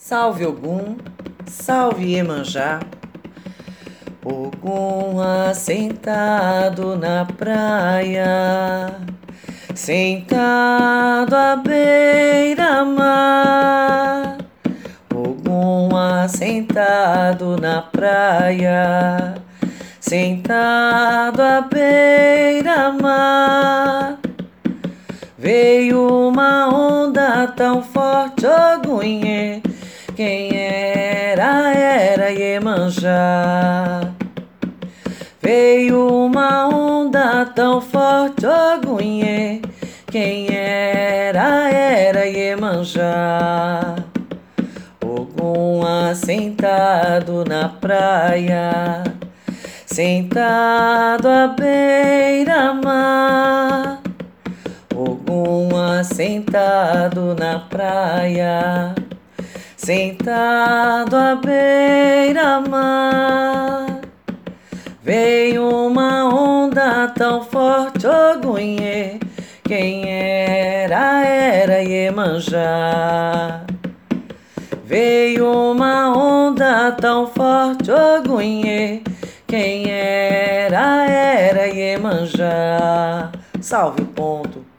Salve Ogum, salve Iemanjá. Ogum assentado na praia, sentado à beira-mar. Ogum assentado na praia, sentado à beira-mar. Veio uma onda tão forte, Ogunhê, quem era Iemanjá. Veio uma onda tão forte, Ogunhê, quem era Iemanjá. Ogum assentado na praia, sentado à beira-mar. Ogum assentado na praia, sentado à beira-mar. Veio uma onda tão forte, Ogunhê, quem era Iemanjá. Veio uma onda tão forte, Ogunhê, quem era Iemanjá. Salve o ponto.